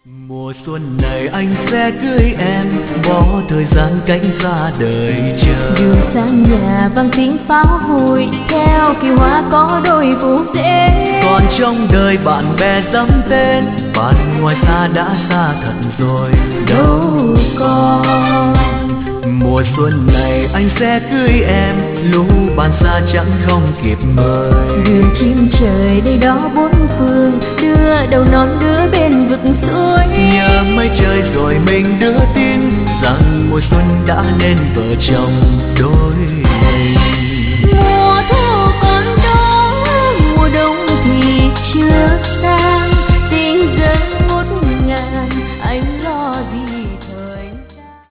Mùa xuân này anh sẽ cưới em, bỏ thời gian cách xa đời chờ. Đường xa nhà vang tiếng pháo hồi, theo kỳ hoa có đôi phù rễ. Còn trong đời bạn bè dám tên, bạn ngoài xa đã xa thật rồi đâu còn. Mùa xuân này anh sẽ cưới em, lũ bạn xa chẳng không kịp mời. Đường chim trời đây đó bốn phương, đưa đầu non đưa bên vực suối. Nhớ mấy trời rồi mình đưa tin rằng mùa xuân đã nên vợ chồng đôi